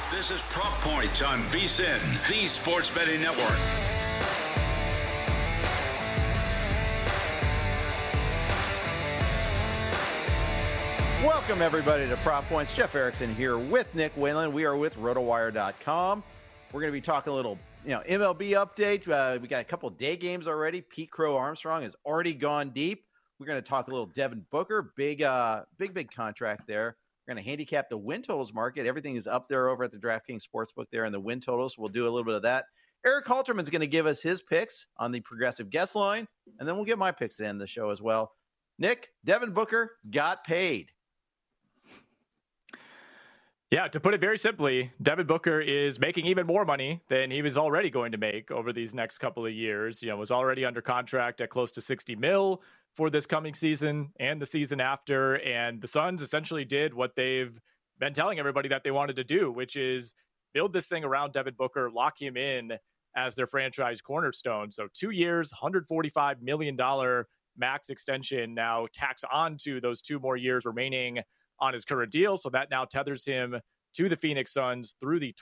This is Prop Points on VSiN, the Sports Betting Network. Welcome, everybody, to Prop Points. Jeff Erickson here with Nick Whalen. We are with RotoWire.com. We're going to be talking a little, MLB update. We got a couple day games already. Pete Crow Armstrong has already gone deep. We're going to talk a little Devin Booker. Big contract there. We're going to handicap the win totals market. Everything is up there over at the DraftKings Sportsbook there in the win totals. We'll do a little bit of that. Eric Halterman's going to give us his picks on the progressive guest line, and then we'll get my picks to end the show as well. Nick, Devin Booker got paid. Yeah, to put it very simply, Devin Booker is making even more money than he was already going to make over these next couple of years. Was already under contract at close to $60 million for this coming season and the season after. And the Suns essentially did what they've been telling everybody that they wanted to do, which is build this thing around Devin Booker, lock him in as their franchise cornerstone. So 2 years, $145 million max extension now tax on to those 2 more years remaining on his current deal. So that now tethers him to the Phoenix Suns through the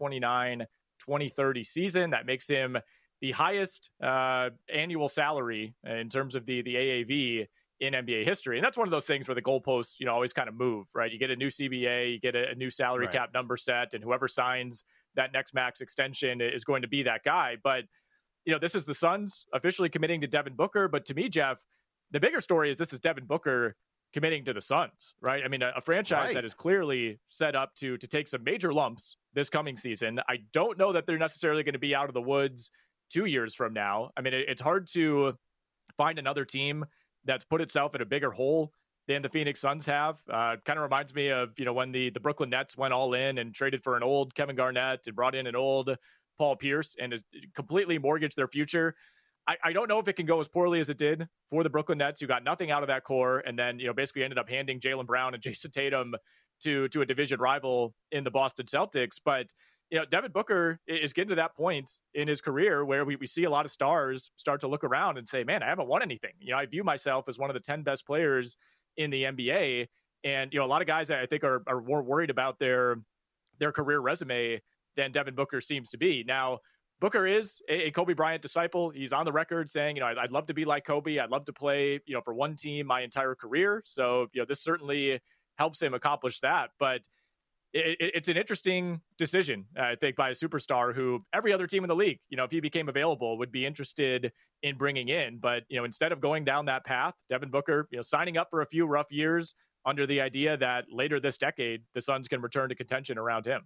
2029-2030 season. That makes him the highest annual salary in terms of the AAV in NBA history. And that's one of those things where the goalposts, always kind of move, right? You get a new CBA, you get a new salary cap number set, and whoever signs that next max extension is going to be that guy. But, this is the Suns officially committing to Devin Booker. But to me, Jeff, the bigger story is this is Devin Booker committing to the Suns, right? I mean, a franchise that is clearly set up to take some major lumps this coming season. I don't know that they're necessarily going to be out of the woods 2 years from now. I mean, it's hard to find another team that's put itself in a bigger hole than the Phoenix Suns have. Kind of reminds me of, when the Brooklyn Nets went all in and traded for an old Kevin Garnett and brought in an old Paul Pierce and has completely mortgaged their future. I don't know if it can go as poorly as it did for the Brooklyn Nets, who got nothing out of that core and then, basically ended up handing Jaylen Brown and Jason Tatum to a division rival in the Boston Celtics. But, Devin Booker is getting to that point in his career where we see a lot of stars start to look around and say, man, I haven't won anything. I view myself as one of the 10 best players in the NBA. And, a lot of guys I think are more worried about their career resume than Devin Booker seems to be. Now, Booker is a Kobe Bryant disciple. He's on the record saying, I'd love to be like Kobe. I'd love to play, for one team my entire career. So, this certainly helps him accomplish that. But it's an interesting decision, I think, by a superstar who every other team in the league, if he became available, would be interested in bringing in. But, instead of going down that path, Devin Booker, signing up for a few rough years under the idea that later this decade, the Suns can return to contention around him.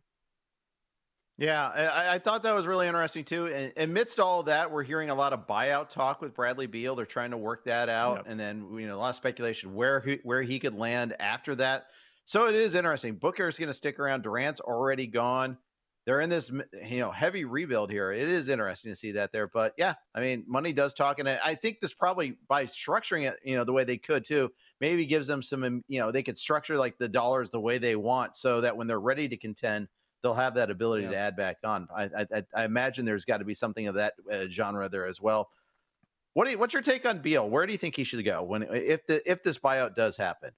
Yeah, I thought that was really interesting, too. And amidst all of that, we're hearing a lot of buyout talk with Bradley Beal. They're trying to work that out. Yep. And then, a lot of speculation where he could land after that. So it is interesting. Booker's going to stick around. Durant's already gone. They're in this, heavy rebuild here. It is interesting to see that there. But, yeah, I mean, money does talk. And I think this probably, by structuring it, the way they could, too, maybe gives them some, they could structure, like, the dollars the way they want so that when they're ready to contend, they'll have that ability to add back on. I imagine there's got to be something of that genre there as well. What's your take on Beal? Where do you think he should go if this buyout does happen?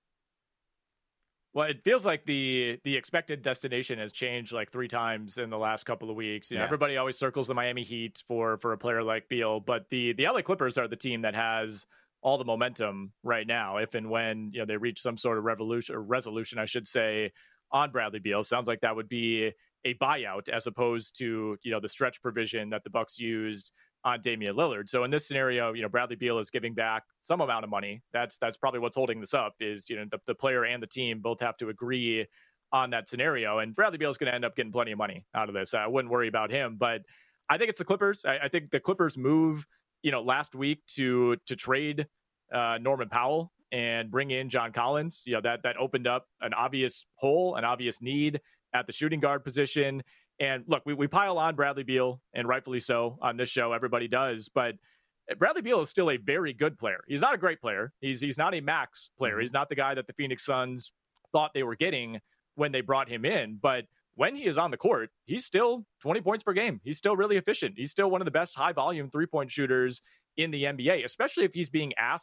Well, it feels like the expected destination has changed like 3 times in the last couple of weeks. Everybody always circles the Miami Heat for a player like Beal, but the LA Clippers are the team that has all the momentum right now. If and when they reach some sort of resolution, I should say, on Bradley Beal. Sounds like that would be a buyout as opposed to, the stretch provision that the Bucks used on Damian Lillard. So in this scenario, Bradley Beal is giving back some amount of money. That's probably what's holding this up is, the player and the team both have to agree on that scenario. And Bradley Beal is going to end up getting plenty of money out of this. I wouldn't worry about him, but I think it's the Clippers. I think the Clippers move, last week to trade Norman Powell and bring in John Collins, that opened up an obvious hole, an obvious need at the shooting guard position. And look, we pile on Bradley Beal, and rightfully so on this show, everybody does, but Bradley Beal is still a very good player. He's not a great player. He's not a max player. He's not the guy that the Phoenix Suns thought they were getting when they brought him in. But when he is on the court, he's still 20 points per game. He's still really efficient. He's still one of the best high volume 3-point shooters in the NBA, especially if he's being asked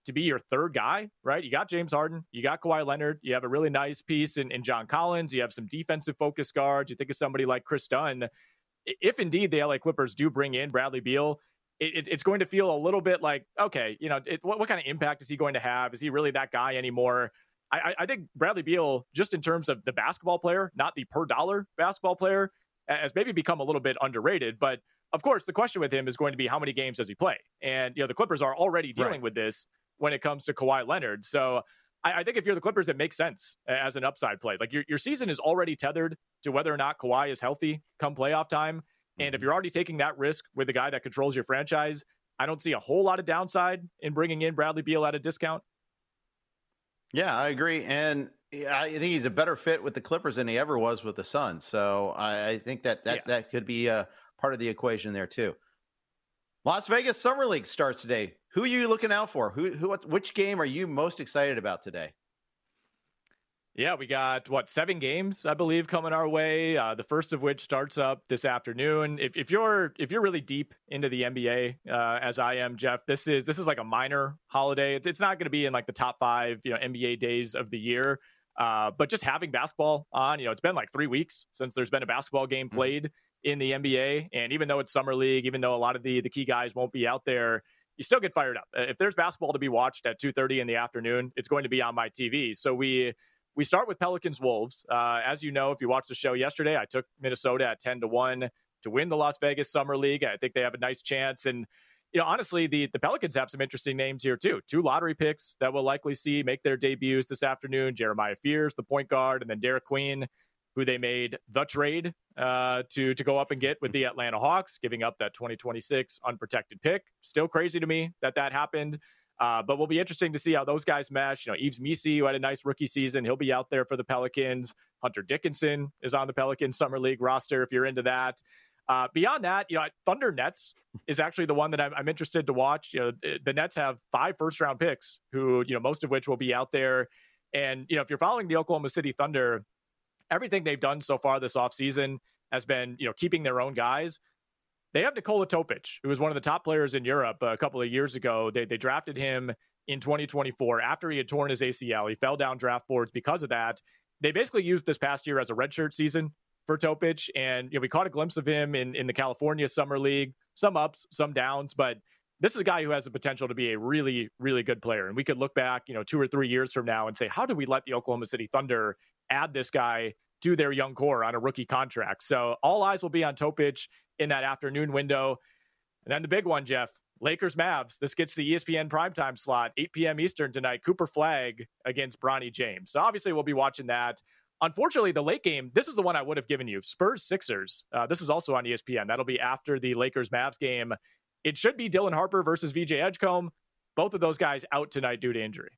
to be your third guy, right? You got James Harden, you got Kawhi Leonard, you have a really nice piece in John Collins, you have some defensive focused guards, you think of somebody like Chris Dunn. If indeed the LA Clippers do bring in Bradley Beal, it's going to feel a little bit like, okay, what kind of impact is he going to have? Is he really that guy anymore? I think Bradley Beal, just in terms of the basketball player, not the per dollar basketball player, has maybe become a little bit underrated. But of course, the question with him is going to be how many games does he play? And, the Clippers are already dealing with this when it comes to Kawhi Leonard. So I think if you're the Clippers, it makes sense as an upside play. Like your season is already tethered to whether or not Kawhi is healthy come playoff time. And if you're already taking that risk with the guy that controls your franchise, I don't see a whole lot of downside in bringing in Bradley Beal at a discount. Yeah, I agree. And I think he's a better fit with the Clippers than he ever was with the Suns. So I think that could be a part of the equation there too. Las Vegas Summer League starts today. Who are you looking out for? Which game are you most excited about today? Yeah, we got 7 games, I believe, coming our way. The first of which starts up this afternoon. If you're really deep into the NBA, as I am, Jeff, this is like a minor holiday. It's not going to be in like the top 5, NBA days of the year. But just having basketball on, it's been like 3 weeks since there's been a basketball game played in the NBA, and even though it's summer league, even though a lot of the key guys won't be out there, you still get fired up. If there's basketball to be watched at 2:30 in the afternoon, it's going to be on my TV. So we start with Pelicans Wolves. As you know, if you watched the show yesterday, I took Minnesota at 10-1 to win the Las Vegas Summer League. I think they have a nice chance. And, honestly, the Pelicans have some interesting names here too. 2 lottery picks that we'll likely see make their debuts this afternoon. Jeremiah Fears, the point guard, and then Derek Queen, who they made the trade to go up and get with the Atlanta Hawks, giving up that 2026 unprotected pick. Still crazy to me that happened. But will be interesting to see how those guys mesh. Yves Missi, who had a nice rookie season, he'll be out there for the Pelicans. Hunter Dickinson is on the Pelicans Summer League roster if you're into that. Beyond that, Thunder Nets is actually the one that I'm interested to watch. The Nets have 5 first-round picks, who most of which will be out there. And if you're following the Oklahoma City Thunder, everything they've done so far this offseason has been keeping their own guys. They have Nikola Topic, who was one of the top players in Europe a couple of years ago. They drafted him in 2024 after he had torn his ACL. He fell down draft boards because of that. They basically used this past year as a redshirt season for Topic, and we caught a glimpse of him in the California Summer League. Some ups, some downs, but this is a guy who has the potential to be a really, really good player. And we could look back, 2 or 3 years from now and say, how do we let the Oklahoma City Thunder add this guy to their young core on a rookie contract? So all eyes will be on Topic in that afternoon window. And then the big one, Jeff, Lakers Mavs. This gets the ESPN primetime slot, 8 p.m. Eastern tonight. Cooper Flagg against Bronny James. So obviously we'll be watching that. Unfortunately, the late game, this is the one I would have given you. Spurs Sixers. This is also on ESPN. That'll be after the Lakers Mavs game. It should be Dylan Harper versus VJ Edgecombe. Both of those guys out tonight due to injury.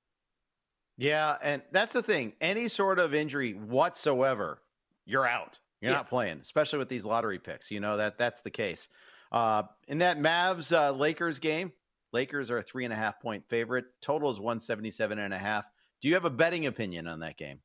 Yeah, and that's the thing. Any sort of injury whatsoever, you're out. You're not playing, especially with these lottery picks. That's the case. In that Mavs Lakers game, Lakers are a 3.5-point favorite. Total is 177.5. Do you have a betting opinion on that game?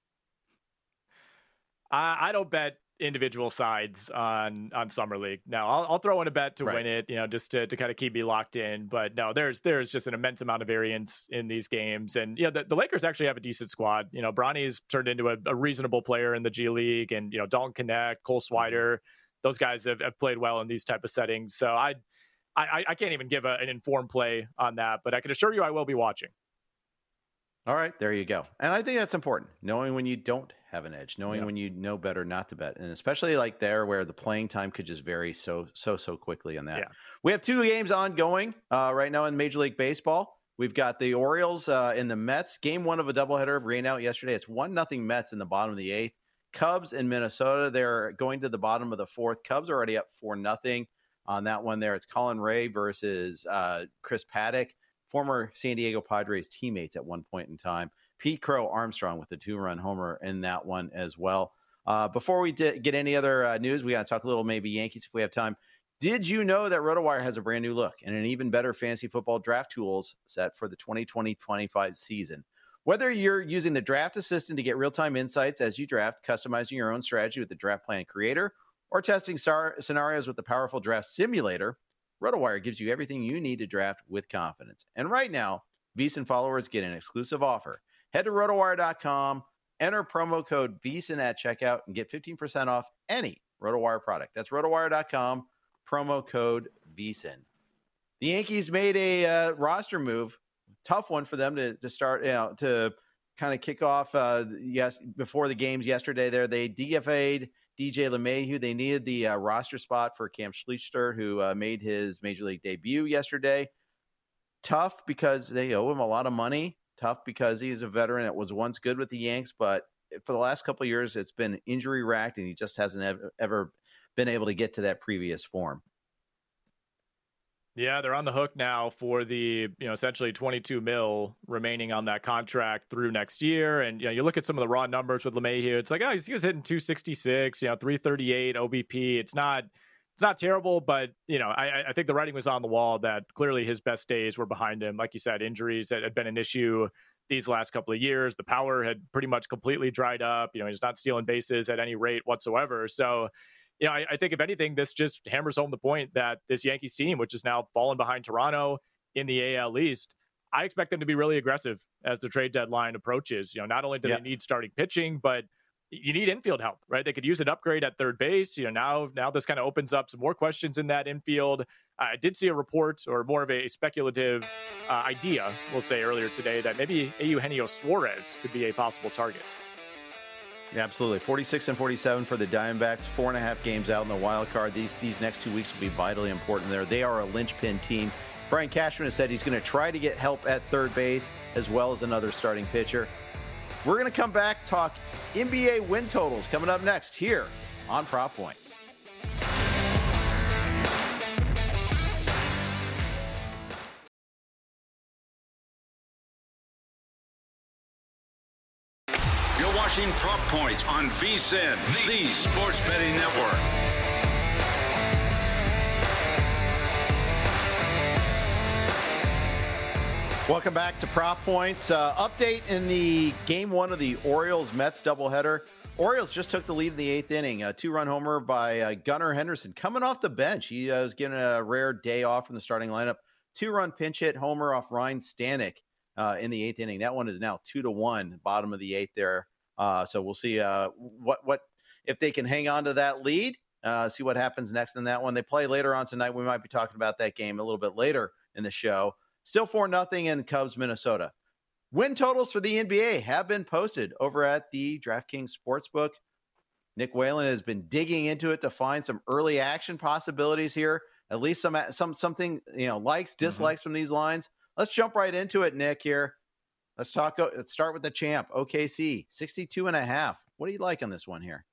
I don't bet individual sides on Summer League. No, I'll throw in a bet to win it, just to kind of keep me locked in. But no, there's just an immense amount of variance in these games. And, the Lakers actually have a decent squad. Bronny's turned into a reasonable player in the G League, and, Dalton Knecht, Cole Swider, those guys have played well in these type of settings. So I can't even give an informed play on that, but I can assure you I will be watching. All right, there you go. And I think that's important, knowing when you don't have an edge, knowing when you know better not to bet, and especially like there where the playing time could just vary so quickly on that. Yeah. We have 2 games ongoing right now in Major League Baseball. We've got the Orioles and the Mets. Game 1 of a doubleheader rained out yesterday. It's 1-0 Mets in the bottom of the 8th. Cubs in Minnesota, they're going to the bottom of the 4th. Cubs are already up 4-0 on that one there. It's Colin Ray versus Chris Paddock, former San Diego Padres teammates at one point in time. Pete Crow Armstrong with the 2-run homer in that one as well. Before we get any other news, we got to talk a little maybe Yankees if we have time. Did you know that RotoWire has a brand new look and an even better fantasy football draft tools set for the 2020-25 season? Whether you're using the Draft Assistant to get real-time insights as you draft, customizing your own strategy with the Draft Plan Creator, or testing scenarios with the powerful Draft Simulator, RotoWire gives you everything you need to draft with confidence. And right now, VSiN followers get an exclusive offer. Head to rotowire.com, enter promo code VSiN at checkout, and get 15% off any RotoWire product. That's rotowire.com, promo code VSiN. The Yankees made a roster move, tough one for them to start, to kind of kick off. Before the games yesterday, they DFA'd DJ LeMahieu. They needed the roster spot for Cam Schlichter, who made his major league debut yesterday. Tough because they owe him a lot of money. Tough because he's a veteran that was once good with the Yanks, but for the last couple of years, it's been injury racked, and he just hasn't ever been able to get to that previous form. Yeah, they're on the hook now for the, essentially $22 million remaining on that contract through next year. And, you look at some of the raw numbers with LeMahieu, it's like, he was hitting 266, 338 OBP. It's not terrible, but, I think the writing was on the wall that clearly his best days were behind him. Like you said, injuries that had been an issue these last couple of years. The power had pretty much completely dried up. He's not stealing bases at any rate whatsoever. So, I think if anything, this just hammers home the point that this Yankees team, which is now fallen behind Toronto in the AL East, I expect them to be really aggressive as the trade deadline approaches. Not only do they need starting pitching, but you need infield help, right? They could use an upgrade at third base. Now this kind of opens up some more questions in that infield. I did see a report, or more of a speculative idea, we'll say, earlier today, that maybe Eugenio Suarez could be a possible target. Yeah, absolutely. 46 and 47 for the Diamondbacks, 4.5 games out in the wild card. These next 2 weeks will be vitally important there. They are a linchpin team. Brian Cashman has said he's going to try to get help at third base as well as another starting pitcher. We're going to come back, talk NBA win totals coming up next here on Prop Points. You're watching Prop Points on VSiN, the Sports Betting Network. Welcome back to Prop Points. Update in the Game 1 of the Orioles-Mets doubleheader. Orioles just took the lead in the 8th inning. A 2-run homer by Gunnar Henderson coming off the bench. He was given a rare day off from the starting lineup. 2-run pinch hit homer off Ryan Stanek in the 8th inning. That one is now 2-1, bottom of the 8th there. So we'll see what if they can hang on to that lead, see what happens next in that one. They play later on tonight. We might be talking about that game a little bit later in the show. Still 4-0 in Cubs, Minnesota. Win totals for the NBA have been posted over at the DraftKings Sportsbook. Nick Whalen has been digging into it to find some early action possibilities here. At least something, likes, dislikes from these lines. Let's jump right into it, Nick, here. Let's start with the champ, OKC, 62.5. What do you like on this one here?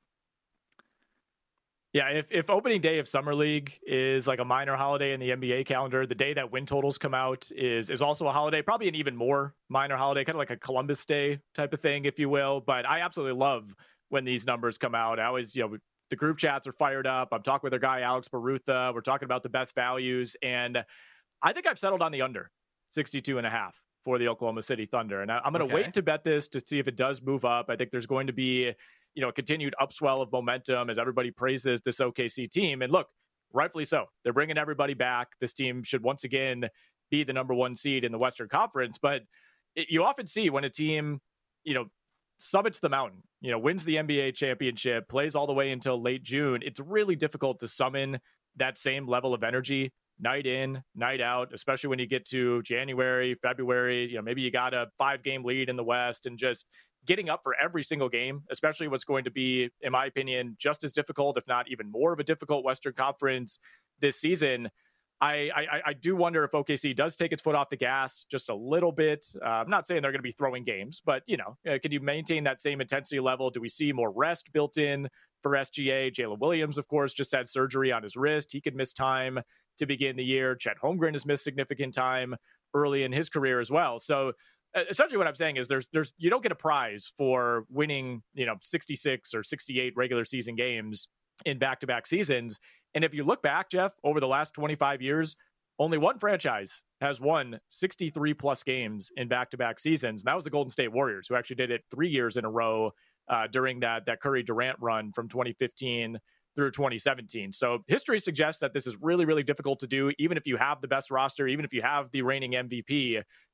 Yeah, if opening day of Summer League is like a minor holiday in the NBA calendar, the day that win totals come out is also a holiday, probably an even more minor holiday, kind of like a Columbus Day type of thing, if you will. But I absolutely love when these numbers come out. I always, the group chats are fired up. I'm talking with our guy, Alex Barutha. We're talking about the best values. And I think I've settled on the under 62.5 for the Oklahoma City Thunder. And I'm going to wait to bet this to see if it does move up. I think there's going to be a continued upswell of momentum as everybody praises this OKC team. And look, rightfully so. They're bringing everybody back. This team should once again be the number 1 seed in the Western Conference. But you often see when a team, summits the mountain, wins the NBA championship, plays all the way until late June, it's really difficult to summon that same level of energy night in, night out, especially when you get to January, February. Maybe you got a 5-game lead in the West, and just getting up for every single game, especially what's going to be, in my opinion, just as difficult, if not even more of a difficult Western Conference this season. I do wonder if OKC does take its foot off the gas just a little bit. I'm not saying they're going to be throwing games, but, can you maintain that same intensity level? Do we see more rest built in for SGA? Jalen Williams, of course, just had surgery on his wrist. He could miss time to begin the year. Chet Holmgren has missed significant time early in his career as well. So essentially what I'm saying is there's you don't get a prize for winning, 66 or 68 regular season games in back-to-back seasons. And if you look back, Jeff, over the last 25 years, only one franchise has won 63 plus games in back-to-back seasons. And that was the Golden State Warriors, who actually did it 3 years in a row during that Curry Durant run from 2015 through 2017. So history suggests that this is really, really difficult to do, even if you have the best roster, even if you have the reigning MVP.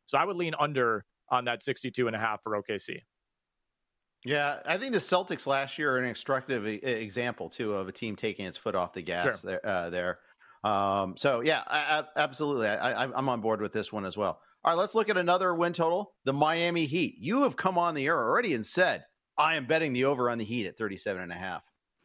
So I would lean under on that 62.5 for OKC. Yeah, I think the Celtics last year are an instructive example too of a team taking its foot off the gas there. So yeah, absolutely. I'm on board with this one as well. All right, let's look at another win total. The Miami Heat. You have come on the air already and said, I am betting the over on the Heat at 37.5.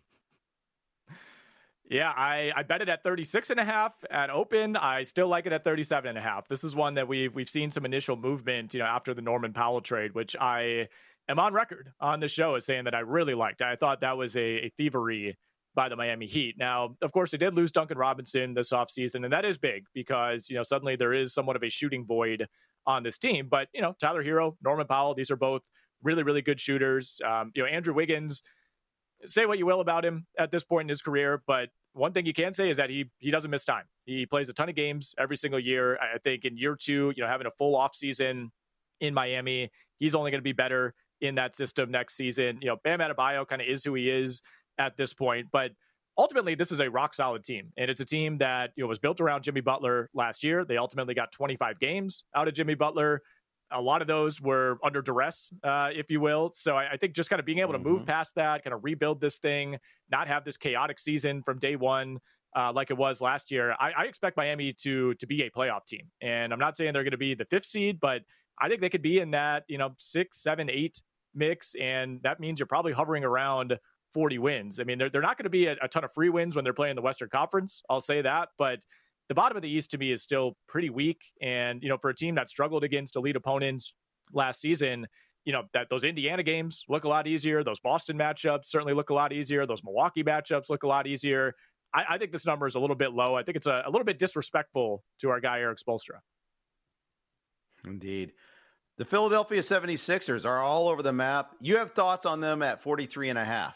Yeah, I bet it at 36.5 at open. I still like it at 37.5. This is one that we've seen some initial movement, after the Norman Powell trade, which I am on record on the show as saying that I really liked. I thought that was a thievery by the Miami Heat. Now, of course, they did lose Duncan Robinson this offseason, and that is big because, suddenly there is somewhat of a shooting void on this team. But, Tyler Hero, Norman Powell, these are both really, really good shooters. Andrew Wiggins, say what you will about him at this point in his career, but one thing you can say is that he doesn't miss time. He plays a ton of games every single year. I think in year two, having a full offseason in Miami, he's only going to be better in that system next season. Bam Adebayo kind of is who he is at this point, but ultimately this is a rock solid team, and it's a team that was built around Jimmy Butler last year. They ultimately got 25 games out of Jimmy Butler. A lot of those were under duress, if you will. So I think just kind of being able to move past that, kind of rebuild this thing, not have this chaotic season from day one like it was last year. I expect Miami to be a playoff team, and I'm not saying they're going to be the 5th seed, but I think they could be in that 6, 7, 8 mix, and that means you're probably hovering around 40 wins. I mean, they're not going to be a ton of free wins when they're playing the Western Conference. I'll say that, but the bottom of the East to me is still pretty weak. And, for a team that struggled against elite opponents last season, that those Indiana games look a lot easier. Those Boston matchups certainly look a lot easier. Those Milwaukee matchups look a lot easier. I think this number is a little bit low. I think it's a little bit disrespectful to our guy, Erik Spoelstra. Indeed. The Philadelphia 76ers are all over the map. You have thoughts on them at 43.5.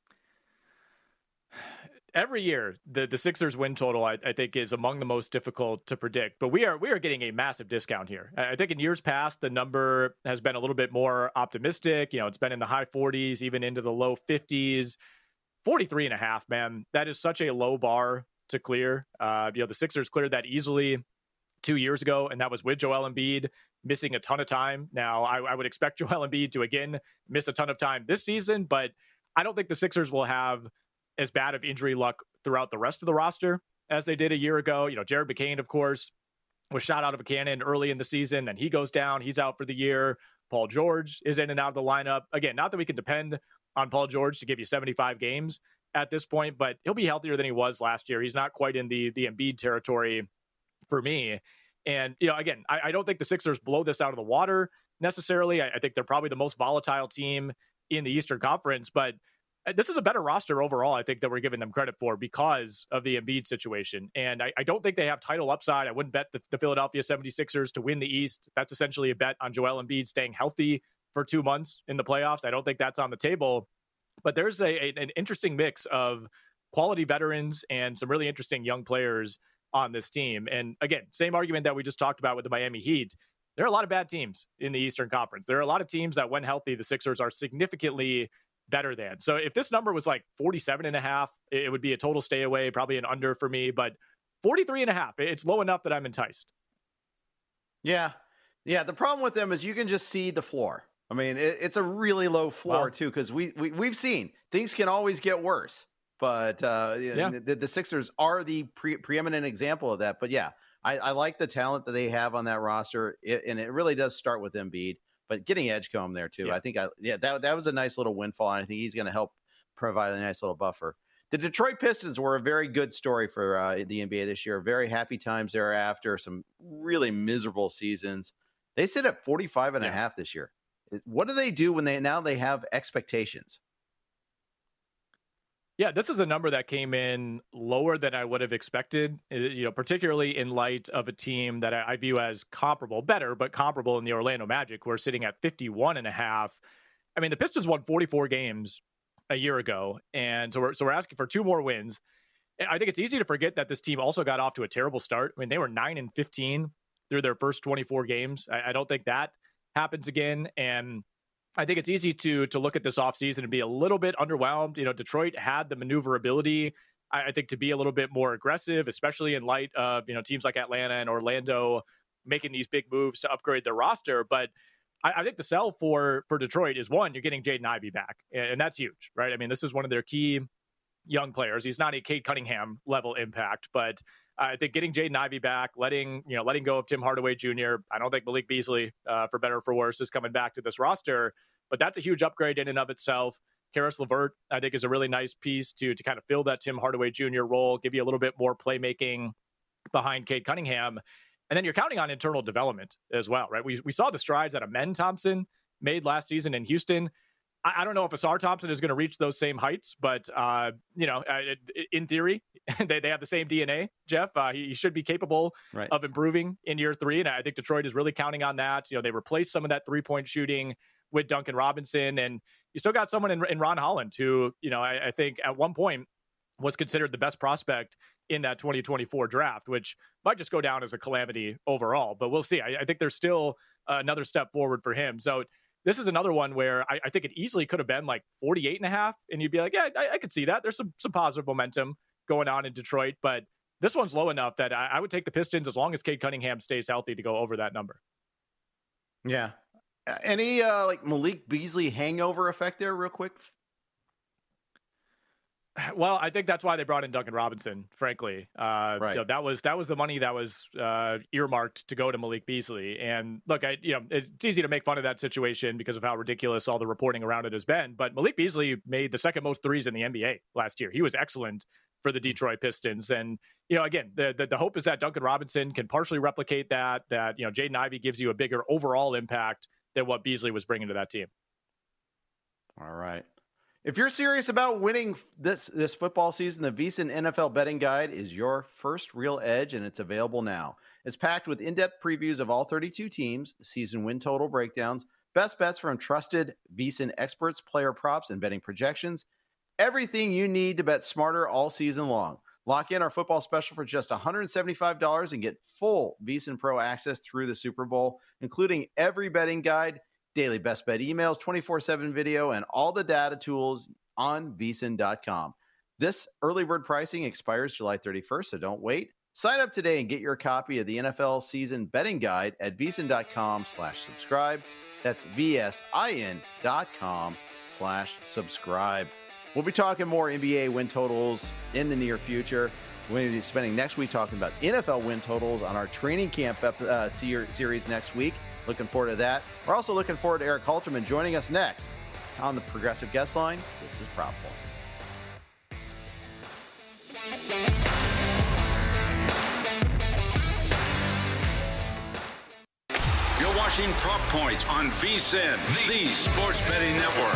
Every year, the Sixers win total, I think, is among the most difficult to predict. But we are getting a massive discount here. I think in years past, the number has been a little bit more optimistic. It's been in the high 40s, even into the low 50s. 43.5, man, that is such a low bar to clear. The Sixers cleared that easily 2 years ago, and that was with Joel Embiid missing a ton of time. Now, I would expect Joel Embiid to, again, miss a ton of time this season, but I don't think the Sixers will have as bad of injury luck throughout the rest of the roster as they did a year ago. Jared McCain, of course, was shot out of a cannon early in the season. Then he goes down. He's out for the year. Paul George is in and out of the lineup. Again, not that we can depend on Paul George to give you 75 games at this point, but he'll be healthier than he was last year. He's not quite in the Embiid territory for me. And, again, I don't think the Sixers blow this out of the water necessarily. I think they're probably the most volatile team in the Eastern Conference, but this is a better roster overall, I think, that we're giving them credit for because of the Embiid situation. And I don't think they have title upside. I wouldn't bet the Philadelphia 76ers to win the East. That's essentially a bet on Joel Embiid staying healthy for 2 months in the playoffs. I don't think that's on the table. But there's an interesting mix of quality veterans and some really interesting young players on this team. And again, same argument that we just talked about with the Miami Heat. There are a lot of bad teams in the Eastern Conference. There are a lot of teams that, when healthy, the Sixers are significantly better than. So if this number was like 47.5, it would be a total stay away, probably an under for me, but 43.5, it's low enough that I'm enticed. Yeah. The problem with them is you can just see the floor. I mean, it's a really low floor too, because we've seen things can always get worse, but the Sixers are the preeminent example of that. But yeah, I like the talent that they have on that roster, and it really does start with Embiid. But getting Edgecombe there too, I think that was a nice little windfall, and I think he's going to help provide a nice little buffer. The Detroit Pistons were a very good story for the NBA this year. Very happy times thereafter. Some really miserable seasons. They sit at 45.5 this year. What do they do when they have expectations? Yeah, this is a number that came in lower than I would have expected, particularly in light of a team that I view as better, but comparable in the Orlando Magic. We're sitting at 51.5. I mean, the Pistons won 44 games a year ago, and so we're asking for 2 more wins. I think it's easy to forget that this team also got off to a terrible start. I mean, they were 9-15 through their first 24 games. I don't think that happens again, and I think it's easy to look at this offseason and be a little bit underwhelmed. Detroit had the maneuverability, I think, to be a little bit more aggressive, especially in light of, teams like Atlanta and Orlando making these big moves to upgrade their roster. But I think the sell for Detroit is, one, you're getting Jaden Ivey back, and that's huge, right? I mean, this is one of their key young players. He's not a Cade Cunningham level impact, but I think getting Jaden Ivey back, letting go of Tim Hardaway Jr. I don't think Malik Beasley, for better or for worse, is coming back to this roster, but that's a huge upgrade in and of itself. Karis LeVert, I think, is a really nice piece to kind of fill that Tim Hardaway Jr. role, give you a little bit more playmaking behind Cade Cunningham. And then you're counting on internal development as well, right? We saw the strides that Amen Thompson made last season in Houston. I don't know if Asar Thompson is going to reach those same heights, but, in theory, they have the same DNA, Jeff. He should be capable of improving in year 3, and I think Detroit is really counting on that. They replaced some of that three-point shooting with Duncan Robinson, and you still got someone in Ron Holland who, I think at one point was considered the best prospect in that 2024 draft, which might just go down as a calamity overall, but we'll see. I think there's still another step forward for him. So this is another one where I think it easily could have been like 48.5, and you'd be like, yeah, I could see that. There's some positive momentum going on in Detroit, but this one's low enough that I would take the Pistons as long as Cade Cunningham stays healthy to go over that number. Yeah. Any Malik Beasley hangover effect there real quick? Well, I think that's why they brought in Duncan Robinson, frankly. Right. That was the money that was earmarked to go to Malik Beasley. And look, it's easy to make fun of that situation because of how ridiculous all the reporting around it has been. But Malik Beasley made the second most threes in the NBA last year. He was excellent for the Detroit Pistons. And, again, the hope is that Duncan Robinson can partially replicate that Jaden Ivey gives you a bigger overall impact than what Beasley was bringing to that team. All right. If you're serious about winning this football season, the VSiN NFL Betting Guide is your first real edge, and it's available now. It's packed with in-depth previews of all 32 teams, season win total breakdowns, best bets from trusted VSiN experts, player props, and betting projections. Everything you need to bet smarter all season long. Lock in our football special for just $175 and get full VSiN Pro access through the Super Bowl, including every betting guide, daily best bet emails, 24/7 video, and all the data tools on VSiN.com. This early bird pricing expires July 31st, so don't wait. Sign up today and get your copy of the NFL season betting guide at VSiN.com/subscribe. That's VSIN.com/subscribe. We'll be talking more NBA win totals in the near future. We're going to be spending next week talking about NFL win totals on our training camp series next week. Looking forward to that. We're also looking forward to Eric Halterman joining us next on the Progressive Guest Line. This is Prop Points. You're watching Prop Points on VSiN, the Sports Betting Network.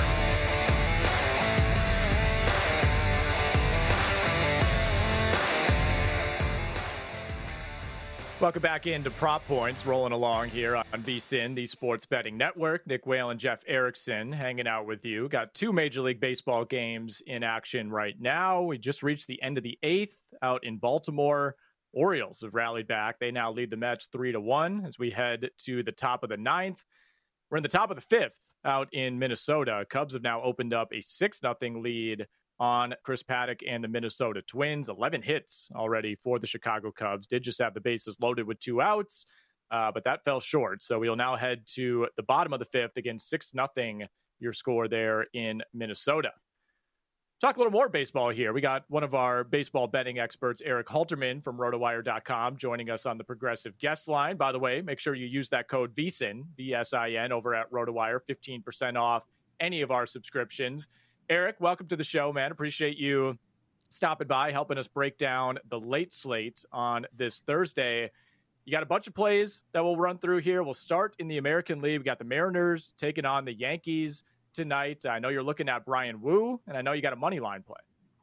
Welcome back into Prop Points, rolling along here on VSiN, the Sports Betting Network. Nick Whale and Jeff Erickson hanging out with you. Got 2 Major League Baseball games in action right now. We just reached the end of the 8th out in Baltimore. Orioles have rallied back. They now lead the Mets 3-1 as we head to the top of the 9th. We're in the top of the 5th out in Minnesota. Cubs have now opened up a 6-0 lead on Chris Paddock and the Minnesota Twins. 11 hits already for the Chicago Cubs. Did just have the bases loaded with 2 outs, but that fell short. So we'll now head to the bottom of the 5th. Again, 6-0 your score there in Minnesota. Talk a little more baseball here. We got one of our baseball betting experts, Eric Halterman from RotoWire.com, joining us on the Progressive Guest Line. By the way, make sure you use that code VSiN, VSIN, over at RotoWire, 15% off any of our subscriptions. Eric, welcome to the show, man. Appreciate you stopping by, helping us break down the late slate on this Thursday. You got a bunch of plays that we'll run through here. We'll start in the American League. We got the Mariners taking on the Yankees tonight. I know you're looking at Brian Wu, and I know you got a money line play.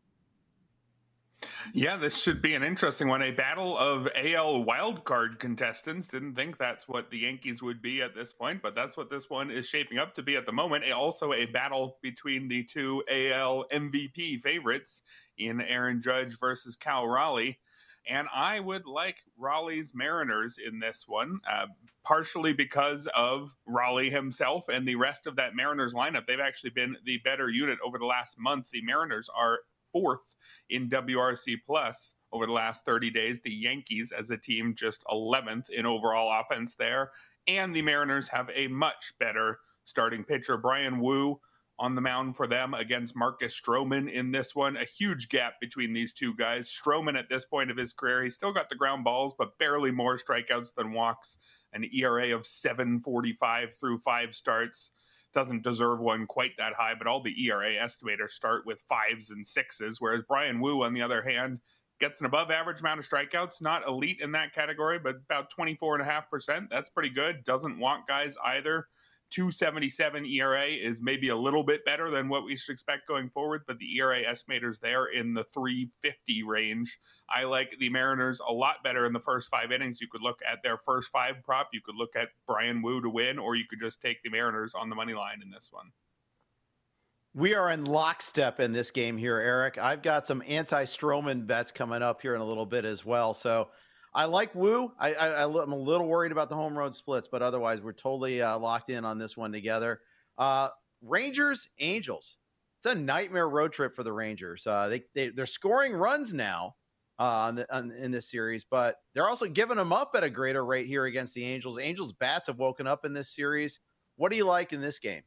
Yeah, this should be an interesting one. A battle of AL wildcard contestants. Didn't think that's what the Yankees would be at this point, but that's what this one is shaping up to be at the moment. Also a battle between the 2 AL MVP favorites in Aaron Judge versus Cal Raleigh. And I would like Raleigh's Mariners in this one, partially because of Raleigh himself and the rest of that Mariners lineup. They've actually been the better unit over the last month. The Mariners are 4th in WRC Plus over the last 30 days. The Yankees as a team just 11th in overall offense there. And the Mariners have a much better starting pitcher. Bryan Woo on the mound for them against Marcus Stroman in this one. A huge gap between these two guys. Stroman at this point of his career, he's still got the ground balls, but barely more strikeouts than walks. An ERA of 7.45 through 5 starts. Doesn't deserve one quite that high, but all the ERA estimators start with 5s and 6s, whereas Bryan Woo, on the other hand, gets an above average amount of strikeouts, not elite in that category, but about 24.5%. That's pretty good. Doesn't walk guys either. 2.77 ERA is maybe a little bit better than what we should expect going forward, but the ERA estimators there in the 3.50 range. I like the Mariners a lot better in the first 5 innings. You could look at their first 5 prop. You could look at Bryan Woo to win, or you could just take the Mariners on the money line in this one. We are in lockstep in this game here, Eric. I've got some anti-Stroman bets coming up here in a little bit as well. So I like Woo. I'm a little worried about the home road splits, but otherwise we're totally locked in on this one together. Rangers, Angels. It's a nightmare road trip for the Rangers. They're scoring runs now in this series, but they're also giving them up at a greater rate here against the Angels. Angels bats have woken up in this series. What do you like in this game?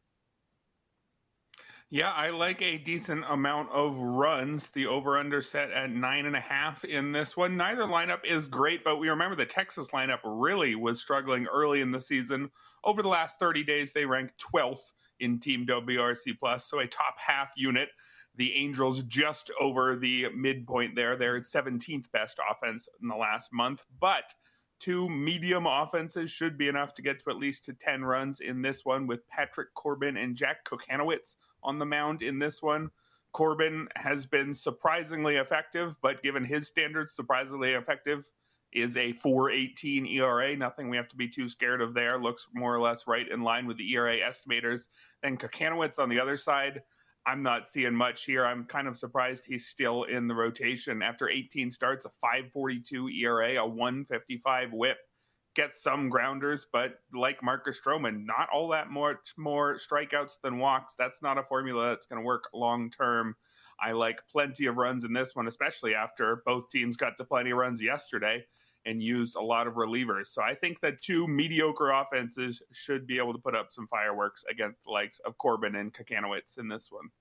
Yeah, I like a decent amount of runs. The over-under set at 9.5 in this one. Neither lineup is great, but we remember the Texas lineup really was struggling early in the season. Over the last 30 days, they ranked 12th in Team WRC+, so a top half unit. The Angels just over the midpoint there. They're at 17th best offense in the last month, but 2 medium offenses should be enough to get to at least to 10 runs in this one, with Patrick Corbin and Jack Kokanowitz on the mound in this one. Corbin has been surprisingly effective, but given his standards, surprisingly effective is a 4.18 ERA. Nothing we have to be too scared of there. Looks more or less right in line with the ERA estimators. And Kokanowitz on the other side, I'm not seeing much here. I'm kind of surprised he's still in the rotation. After 18 starts, a 5.42 ERA, a 1.55 whip. Gets some grounders, but like Marcus Stroman, not all that much more strikeouts than walks. That's not a formula that's going to work long term. I like plenty of runs in this one, especially after both teams got to plenty of runs yesterday and used a lot of relievers. So I think that 2 mediocre offenses should be able to put up some fireworks against the likes of Corbin and Kokanowitz in this one.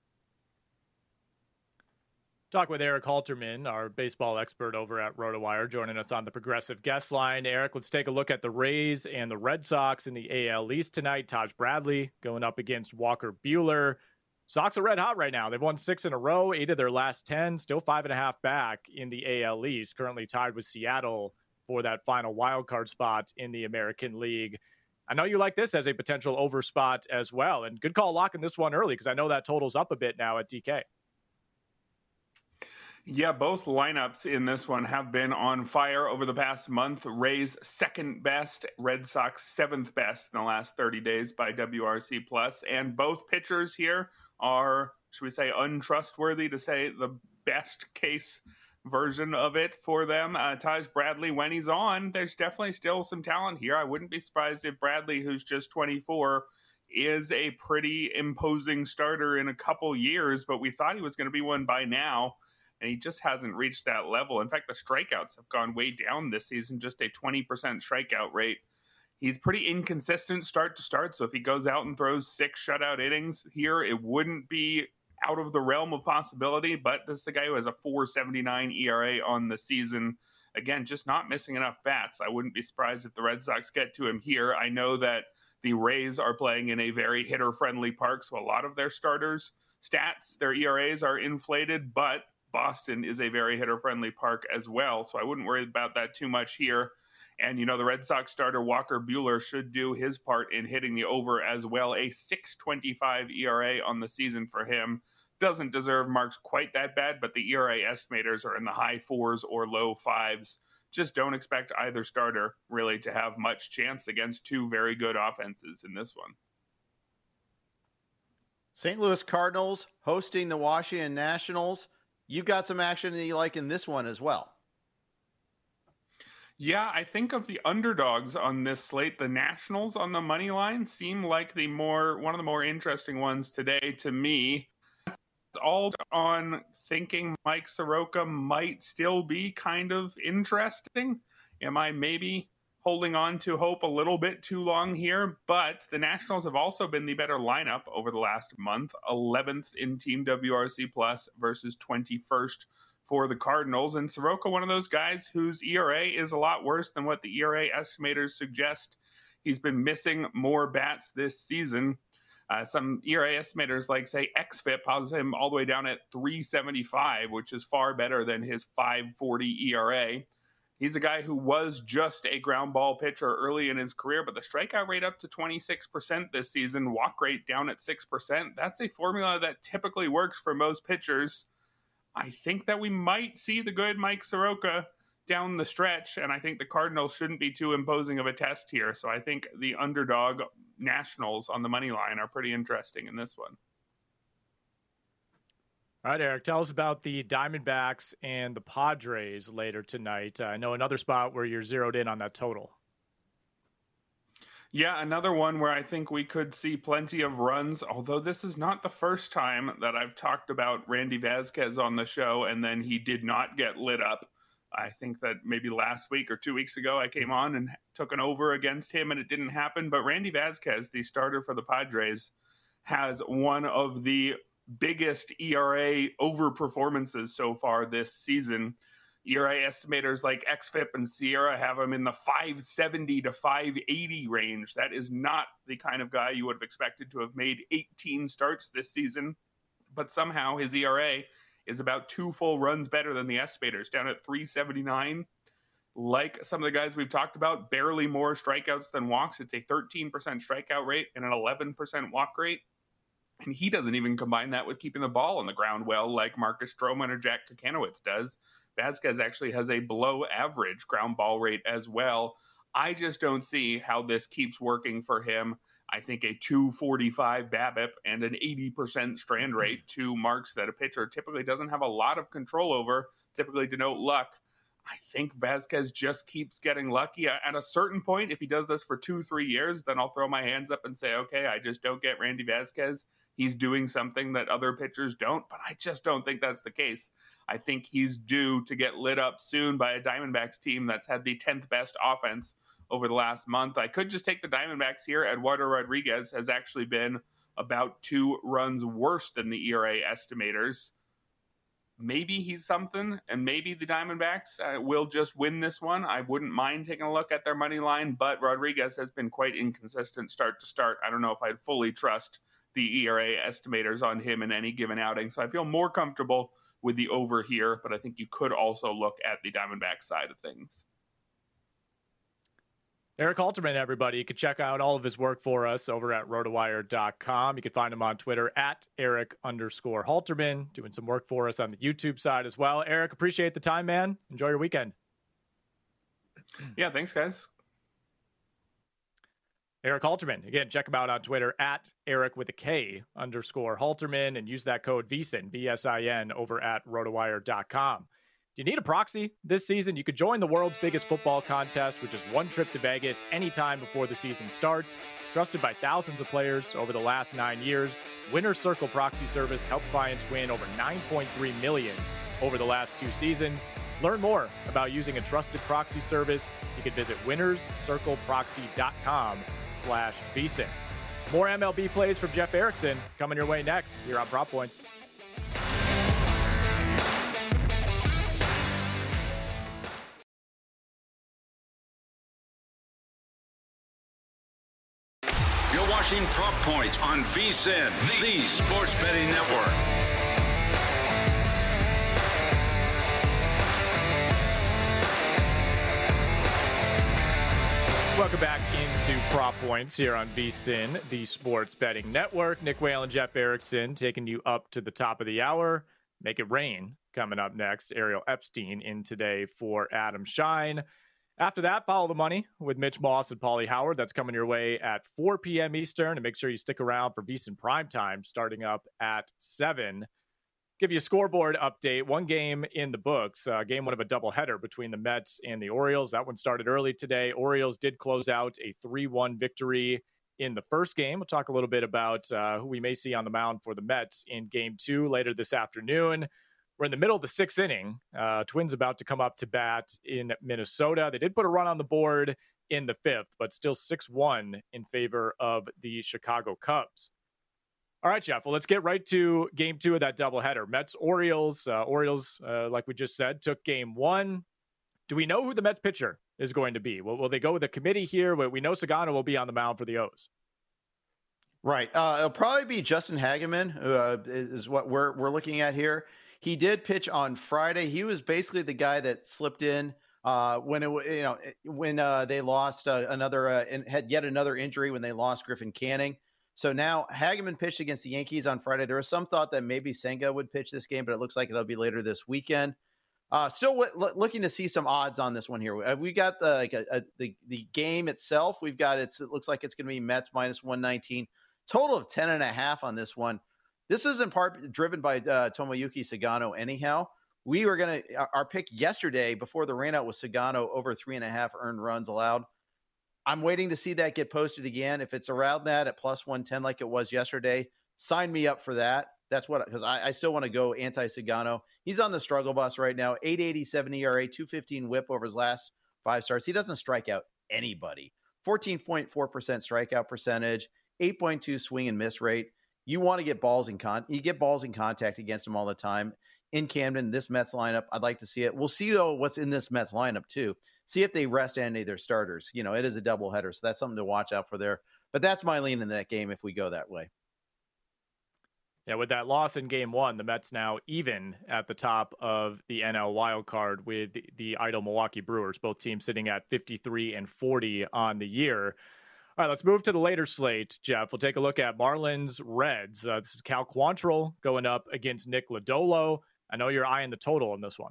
Talk with Eric Halterman, our baseball expert over at RotoWire, joining us on the Progressive guest line. Eric, let's take a look at the Rays and the Red Sox in the AL East tonight. Taj Bradley going up against Walker Buehler. Sox are red hot right now. They've won 6 in a row, 8 of their last 10, still 5.5 back in the AL East, currently tied with Seattle for that final wild card spot in the American League. I know you like this as a potential over spot as well, and good call locking this one early because I know that totals up a bit now at DK. Yeah, both lineups in this one have been on fire over the past month. Rays 2nd best, Red Sox 7th best in the last 30 days by WRC+. And both pitchers here are, should we say, untrustworthy, to say the best case version of it for them. Taj Bradley, when he's on, there's definitely still some talent here. I wouldn't be surprised if Bradley, who's just 24, is a pretty imposing starter in a couple years, but we thought he was going to be one by now. And he just hasn't reached that level. In fact, the strikeouts have gone way down this season, just a 20% strikeout rate. He's pretty inconsistent start to start, so if he goes out and throws 6 shutout innings here, it wouldn't be out of the realm of possibility, but this is a guy who has a 4.79 ERA on the season. Again, just not missing enough bats. I wouldn't be surprised if the Red Sox get to him here. I know that the Rays are playing in a very hitter-friendly park, so a lot of their starters' stats, their ERAs are inflated, but Boston is a very hitter-friendly park as well, so I wouldn't worry about that too much here. And, the Red Sox starter Walker Buehler should do his part in hitting the over as well. A 6.25 ERA on the season for him. Doesn't deserve marks quite that bad, but the ERA estimators are in the high 4s or low 5s. Just don't expect either starter really to have much chance against 2 very good offenses in this one. St. Louis Cardinals hosting the Washington Nationals. You've got some action that you like in this one as well. Yeah, I think of the underdogs on this slate. The Nationals on the money line seem like one of the more interesting ones today to me. It's all on thinking Mike Soroka might still be kind of interesting. Am I maybe holding on to hope a little bit too long here? But the Nationals have also been the better lineup over the last month, 11th in Team WRC Plus versus 21st for the Cardinals. And Soroka, one of those guys whose ERA is a lot worse than what the ERA estimators suggest. He's been missing more bats this season. Some ERA estimators, like, say, XFIP, has him all the way down at 375, which is far better than his 540 ERA. He's a guy who was just a ground ball pitcher early in his career, but the strikeout rate up to 26% this season, walk rate down at 6%. That's a formula that typically works for most pitchers. I think that we might see the good Mike Soroka down the stretch, and I think the Cardinals shouldn't be too imposing of a test here. So I think the underdog Nationals on the money line are pretty interesting in this one. All right, Eric, tell us about the Diamondbacks and the Padres later tonight. I know another spot where you're zeroed in on that total. Yeah, another one where I think we could see plenty of runs, although this is not the first time that I've talked about Randy Vasquez on the show and then he did not get lit up. I think that maybe last week or 2 weeks ago I came on and took an over against him and it didn't happen. But Randy Vasquez, the starter for the Padres, has one of the biggest ERA over performances so far this season. ERA estimators like XFIP and Sierra have him in the 570 to 580 range. That is not the kind of guy you would have expected to have made 18 starts this season. But somehow his ERA is about 2 full runs better than the estimators, down at 379. Like some of the guys we've talked about, barely more strikeouts than walks. It's a 13% strikeout rate and an 11% walk rate. And he doesn't even combine that with keeping the ball on the ground well like Marcus Stroman or Jack Kokanowitz does. Vasquez actually has a below average ground ball rate as well. I just don't see how this keeps working for him. I think a 245 BABIP and an 80% strand rate, 2 marks that a pitcher typically doesn't have a lot of control over, typically denote luck. I think Vasquez just keeps getting lucky. At a certain point, if he does this for 2-3 years, then I'll throw my hands up and say, okay, I just don't get Randy Vasquez. He's doing something that other pitchers don't, but I just don't think that's the case. I think he's due to get lit up soon by a Diamondbacks team that's had the 10th best offense over the last month. I could just take the Diamondbacks here. Eduardo Rodriguez has actually been about 2 runs worse than the ERA estimators. Maybe he's something, and maybe the Diamondbacks will just win this one. I wouldn't mind taking a look at their money line, but Rodriguez has been quite inconsistent start to start. I don't know if I'd fully trust the ERA estimators on him in any given outing. So I feel more comfortable with the over here, but I think you could also look at the Diamondback side of things. Eric Halterman, everybody. You can check out all of his work for us over at rotowire.com. You can find him on Twitter at Eric_Halterman, doing some work for us on the YouTube side as well. Eric, appreciate the time, man. Enjoy your weekend. Yeah, thanks, guys. Eric Halterman. Again, check him out on Twitter at Eric_Halterman and use that code VSIN, VSIN, over at rotowire.com. Do you need a proxy this season? You could join the world's biggest football contest, which is one trip to Vegas anytime before the season starts. Trusted by thousands of players over the last 9 years, Winner's Circle Proxy Service helped clients win over $9.3 million over the last 2 seasons. Learn more about using a trusted proxy service. You can visit winnerscircleproxy.com/VSIN. More MLB plays from Jeff Erickson coming your way next here on Prop Points. You're watching Prop Points on VSIN, the Sports Betting Network. Welcome back into Prop Points here on VSIN, the Sports Betting Network. Nick Whale and Jeff Erickson taking you up to the top of the hour. Make it rain coming up next. Ariel Epstein in today for Adam Shine. After that, follow the money with Mitch Moss and Paulie Howard. That's coming your way at 4 p.m. Eastern. And make sure you stick around for VSiN Primetime starting up at 7. Give you a scoreboard update. One game in the books. Game 1 of a doubleheader between the Mets and the Orioles. That one started early today. Orioles did close out a 3-1 victory in the first game. We'll talk a little bit about who we may see on the mound for the Mets in Game 2 later this afternoon. we're in the middle of the 6th inning. Twins about to come up to bat in Minnesota. They did put a run on the board in the 5th, but still 6-1 in favor of the Chicago Cubs. All right, Jeff. Well, let's get right to game 2 of that doubleheader. Mets-Orioles. Orioles, like we just said, took game 1. Do we know who the Mets pitcher is going to be? Will they go with a committee here? We know Sagano will be on the mound for the O's. Right. It'll probably be Justin Hageman, is what we're looking at here. He did pitch on Friday. He was basically the guy that slipped in when they lost and had yet another injury when they lost Griffin Canning. So now Hageman pitched against the Yankees on Friday. There was some thought that maybe Senga would pitch this game, but it looks like it'll be later this weekend. Still looking to see some odds on this one here. We got the game itself. We've got it looks like it's going to be Mets minus 119. Total of 10.5 on this one. This is in part driven by Tomoyuki Sagano. Anyhow, we were our pick yesterday before the rainout was Sagano over 3.5 earned runs allowed. I'm waiting to see that get posted again. If it's around that at plus 110 like it was yesterday, sign me up for that. That's what, because I still want to go anti-Sagano. He's on the struggle bus right now. 8.87 ERA, 2.15 WHIP over his last 5 starts. He doesn't strike out anybody. 14.4% strikeout percentage, 8.2 swing and miss rate. You want to get balls in you get balls in contact against him all the time. In Camden, this Mets lineup, I'd like to see it. We'll see, though, what's in this Mets lineup, too. See if they rest any of their starters. It is a doubleheader, so that's something to watch out for there. But that's my lean in that game if we go that way. Yeah, with that loss in game 1, the Mets now even at the top of the NL wild card with the idle Milwaukee Brewers, both teams sitting at 53 and 40 on the year. All right, let's move to the later slate, Jeff. We'll take a look at Marlins Reds. This is Cal Quantrill going up against Nick Lodolo. I know you're eyeing the total in this one.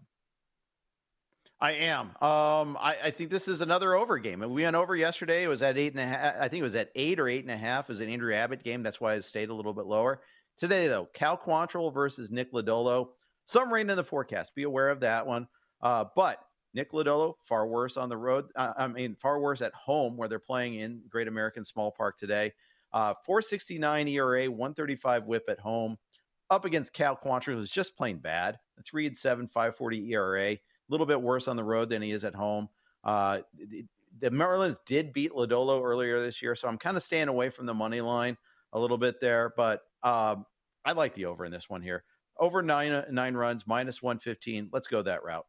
I am. I think this is another over game. And we went over yesterday. It was at 8.5. I think it was at 8 or 8.5. It was an Andrew Abbott game. That's why it stayed a little bit lower. Today, though, Cal Quantrill versus Nick Lodolo. Some rain in the forecast. Be aware of that one. But Nick Lodolo, far worse on the road. Far worse at home where they're playing in Great American Small Park today. 4.69 ERA, 1.35 WHIP at home. Up against Cal Quantrill, who's just plain bad. A 3.7, 5.40 ERA. A little bit worse on the road than he is at home. The Marlins did beat Lodolo earlier this year, so I'm kind of staying away from the money line a little bit there. But I like the over in this one here. Over nine runs, minus 115. Let's go that route.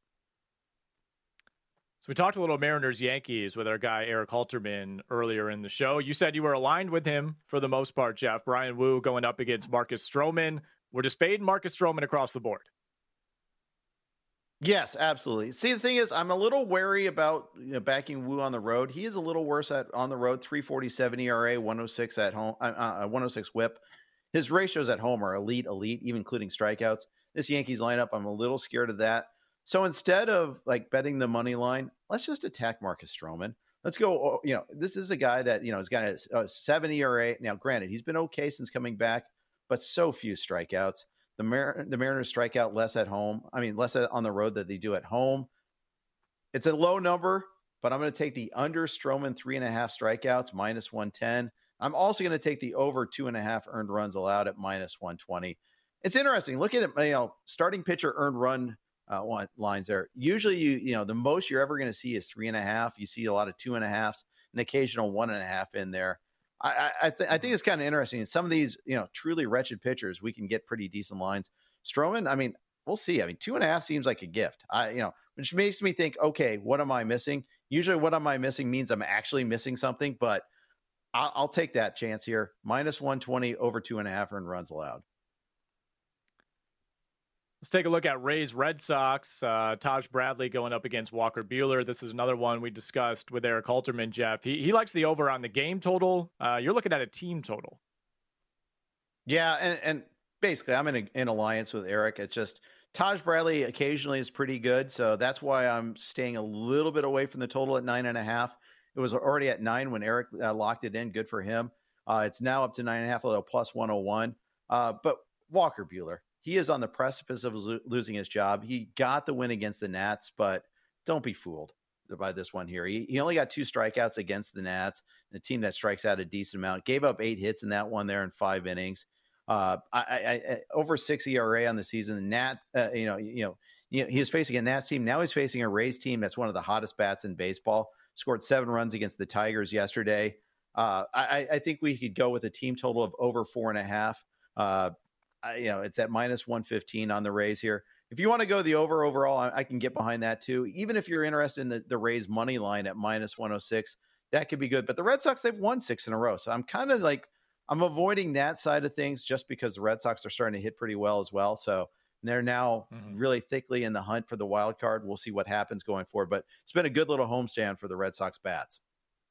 So we talked a little Mariners-Yankees with our guy Eric Halterman earlier in the show. You said you were aligned with him for the most part, Jeff. Brian Wu going up against Marcus Stroman. We're just fading Marcus Stroman across the board. Yes, absolutely. See, the thing is, I'm a little wary about backing Wu on the road. He is a little worse on the road. 3.47 ERA, 106 at home, 106 WHIP. His ratios at home are elite, even including strikeouts. This Yankees lineup, I'm a little scared of that. So instead of betting the money line, let's just attack Marcus Stroman. Let's go. This is a guy that has got a 7 ERA. Now, granted, he's been okay since coming back, but so few strikeouts. The Mariners strike out less at home. Less on the road than they do at home. It's a low number, but I'm going to take the under Stroman 3.5 strikeouts, minus 110. I'm also going to take the over 2.5 earned runs allowed at minus 120. It's interesting. Look at it, starting pitcher earned run lines there. Usually, the most you're ever going to see is 3.5. You see a lot of 2.5s, an occasional 1.5 in there. I think it's kind of interesting. Some of these, truly wretched pitchers, we can get pretty decent lines. Stroman, we'll see. 2.5 seems like a gift. Which makes me think, okay, what am I missing? Usually, what am I missing means I'm actually missing something, but I'll take that chance here. Minus 120 over 2.5 earned runs allowed. Let's take a look at Rays Red Sox. Taj Bradley going up against Walker Buehler. This is another one we discussed with Eric Halterman, Jeff. He likes the over on the game total. You're looking at a team total. Yeah, and basically I'm in alliance with Eric. It's just Taj Bradley occasionally is pretty good, so that's why I'm staying a little bit away from the total at 9.5. It was already at 9 when Eric locked it in. Good for him. It's now up to 9.5, although plus 101. But Walker Buehler, he is on the precipice of losing his job. He got the win against the Nats, but don't be fooled by this one here. He only got 2 strikeouts against the Nats, the team that strikes out a decent amount. Gave up 8 hits in that one there in 5 innings. I over 6 ERA on the season. Nat, he was facing a Nats team. Now he's facing a Rays team that's one of the hottest bats in baseball. Scored 7 runs against the Tigers yesterday. I think we could go with a team total of over 4.5. It's at -115 on the Rays here. If you want to go the over overall, I can get behind that too. Even if you're interested in the Rays money line at -106, that could be good. But the Red Sox, they've won 6 in a row. So I'm kind of like, I'm avoiding that side of things just because the Red Sox are starting to hit pretty well as well. So they're now really thickly in the hunt for the wild card. We'll see what happens going forward. But it's been a good little homestand for the Red Sox bats.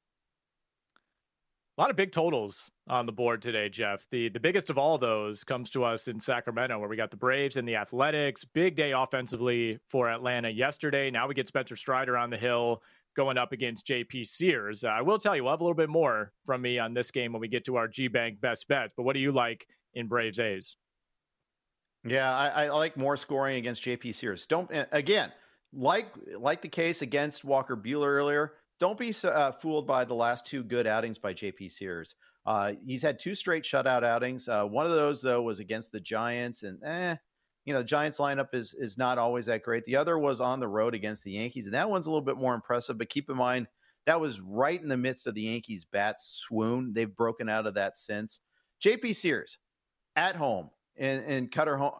A lot of big totals on the board today, Jeff. The biggest of all those comes to us in Sacramento, where we got the Braves and the Athletics. Big day offensively for Atlanta yesterday. Now we get Spencer Strider on the hill going up against JP Sears. I will tell you, we'll have a little bit more from me on this game when we get to our G-Bank best bets. But what do you like in Braves A's? Yeah, I like more scoring against JP Sears. Don't, again, like the case against Walker Buehler earlier, don't be fooled by the last 2 good outings by JP Sears. He's had 2 straight shutout outings. One of those, though, was against the Giants, and Giants lineup is not always that great. The other was on the road against the Yankees, and that one's a little bit more impressive. But keep in mind, that was right in the midst of the Yankees' bats swoon. They've broken out of that since. JP Sears at home in Cutter home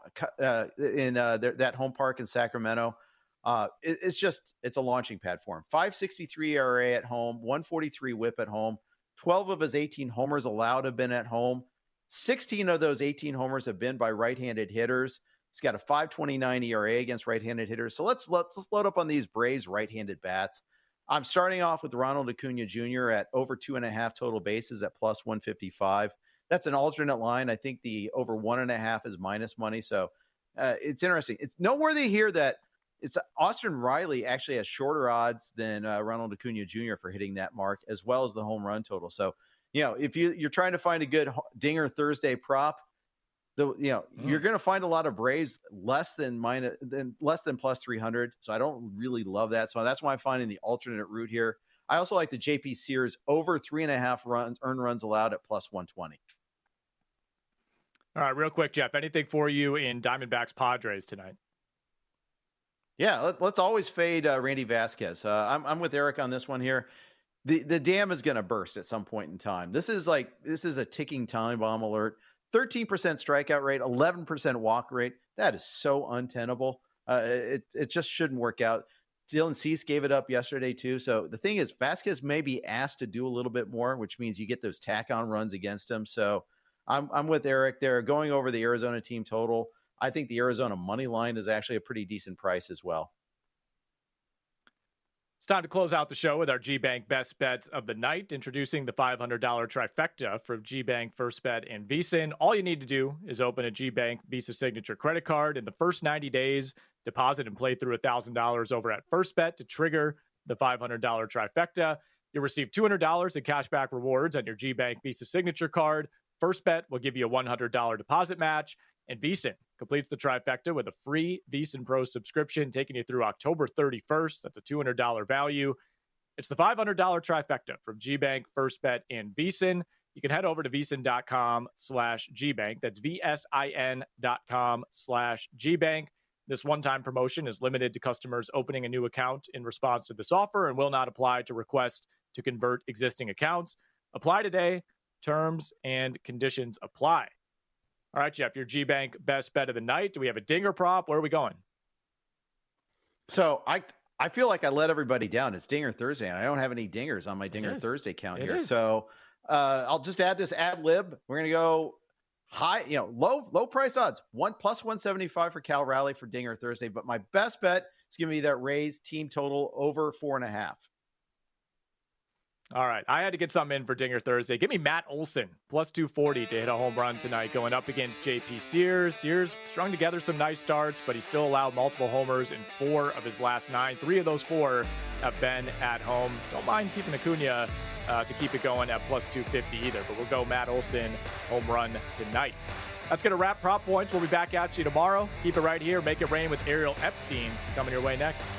that home park in Sacramento. It's a launching pad for him. 5.63 ERA at home, 1.43 WHIP at home. 12 of his 18 homers allowed have been at home. 16 of those 18 homers have been by right-handed hitters. He's got a 5.29 ERA against right-handed hitters. So let's load up on these Braves right-handed bats. I'm starting off with Ronald Acuna Jr. at over 2.5 total bases at +155. That's an alternate line. I think the over 1.5 is minus money. So it's interesting. It's noteworthy here that it's Austin Riley actually has shorter odds than Ronald Acuna Jr. for hitting that mark, as well as the home run total. So, if you're trying to find a good Dinger Thursday prop, you're going to find a lot of Braves less than +300. So I don't really love that. So that's why I'm finding the alternate route here. I also like the JP Sears over 3.5 earned runs allowed at +120. All right, real quick, Jeff, anything for you in Diamondbacks Padres tonight? Yeah, let's always fade Randy Vasquez. I'm with Eric on this one here. The dam is going to burst at some point in time. This is a ticking time bomb alert. 13% strikeout rate, 11% walk rate. That is so untenable. It just shouldn't work out. Dylan Cease gave it up yesterday too. So the thing is, Vasquez may be asked to do a little bit more, which means you get those tack-on runs against him. So I'm with Eric there, going over the Arizona team total. I think the Arizona money line is actually a pretty decent price as well. It's time to close out the show with our G-Bank best bets of the night, introducing the $500 trifecta from G-Bank, First Bet, and VSiN. All you need to do is open a G-Bank Visa Signature credit card. In the first 90 days, deposit and play through $1,000 over at First Bet to trigger the $500 trifecta. You'll receive $200 in cashback rewards on your G-Bank Visa Signature card. First Bet will give you a $100 deposit match. And VSiN completes the trifecta with a free VSiN Pro subscription taking you through October 31st. That's a $200 value. It's the $500 trifecta from G-Bank, First Bet, and VSiN. You can head over to VSiN.com/GBank. That's VSIN.com/GBank. This one-time promotion is limited to customers opening a new account in response to this offer and will not apply to requests to convert existing accounts. Apply today. Terms and conditions apply. All right, Jeff, your G-Bank best bet of the night. Do we have a dinger prop? Where are we going? So I feel like I let everybody down. It's Dinger Thursday, and I don't have any dingers on my Dinger Thursday count here. So I'll just add this ad lib. We're going to go high, low price odds. +175 for Cal Raleigh for Dinger Thursday. But my best bet is going to be that Rays team total over 4.5. All right. I had to get something in for Dinger Thursday. Give me Matt Olson, +240 to hit a home run tonight going up against JP Sears. Sears strung together some nice starts, but he still allowed multiple homers in 4 of his last 9. 3 of those 4 have been at home. Don't mind keeping Acuna to keep it going at +250 either, but we'll go Matt Olson home run tonight. That's going to wrap Prop Points. We'll be back at you tomorrow. Keep it right here. Make it rain with Ariel Epstein coming your way next.